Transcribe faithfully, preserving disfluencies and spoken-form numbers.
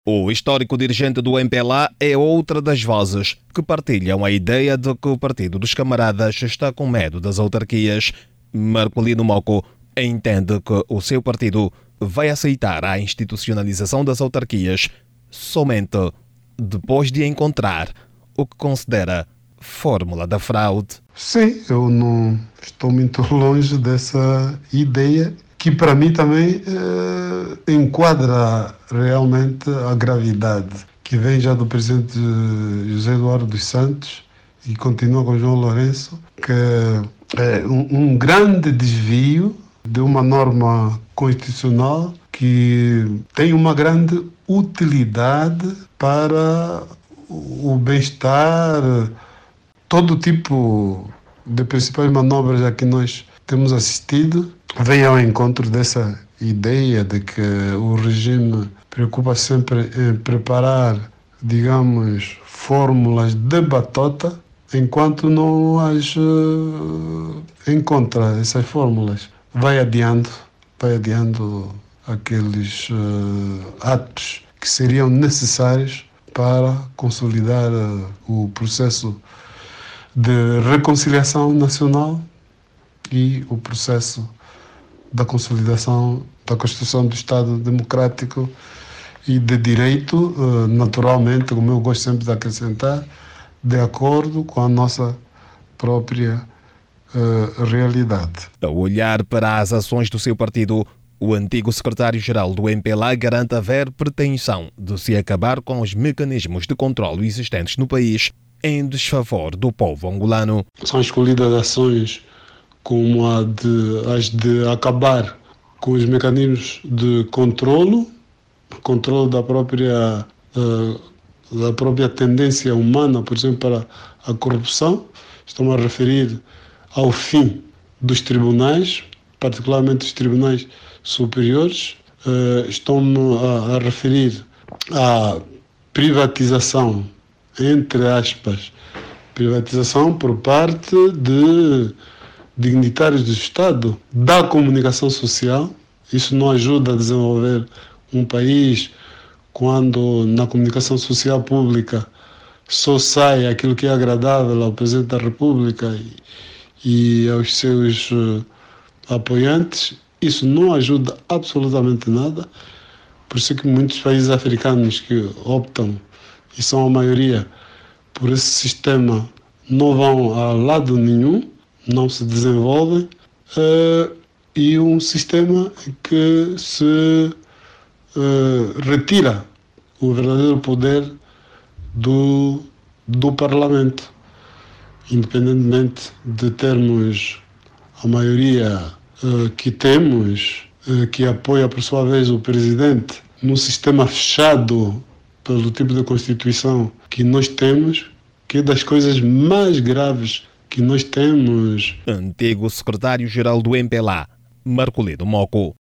O histórico dirigente do M P L A é outra das vozes que partilham a ideia de que o Partido dos Camaradas está com medo das autarquias. Marcolino Moco entende que o seu partido vai aceitar a institucionalização das autarquias somente depois de encontrar o que considera fórmula da fraude. Sim, eu não estou muito longe dessa ideia, que para mim também eh, enquadra realmente a gravidade que vem já do presidente José Eduardo dos Santos e continua com João Lourenço, que é um, um grande desvio de uma norma constitucional que tem uma grande utilidade para o bem-estar, todo tipo de principais manobras a que nós temos assistido vem ao encontro dessa ideia de que o regime preocupa sempre em preparar, digamos, fórmulas de batota, enquanto não as uh, encontra essas fórmulas. Vai adiando, vai adiando aqueles uh, atos que seriam necessários para consolidar uh, o processo de reconciliação nacional e o processo da consolidação da Constituição do Estado Democrático e de Direito, naturalmente, como eu gosto sempre de acrescentar, de acordo com a nossa própria uh, realidade. Ao olhar para as ações do seu partido, o antigo secretário-geral do M P L A garante haver pretensão de se acabar com os mecanismos de controle existentes no país em desfavor do povo angolano. São escolhidas ações como a de, as de acabar com os mecanismos de controlo, controle da própria, uh, da própria tendência humana, por exemplo, para a corrupção. Estou-me a referir ao fim dos tribunais, particularmente os tribunais superiores. Uh, Estou-me a, a referir à privatização, entre aspas, privatização por parte de dignitários do Estado, da comunicação social. Isso não ajuda a desenvolver um país quando na comunicação social pública só sai aquilo que é agradável ao Presidente da República e, e aos seus uh, apoiantes. Isso não ajuda absolutamente nada. Por isso que muitos países africanos que optam, e são a maioria, por esse sistema, não vão a lado nenhum, não se desenvolvem, uh, e um sistema que se uh, retira o verdadeiro poder do, do Parlamento, independentemente de termos a maioria uh, que temos, uh, que apoia por sua vez o Presidente, num sistema fechado pelo tipo de Constituição que nós temos, que é das coisas mais graves que nós temos. Antigo secretário-geral do M P L A, Marcolino Moco.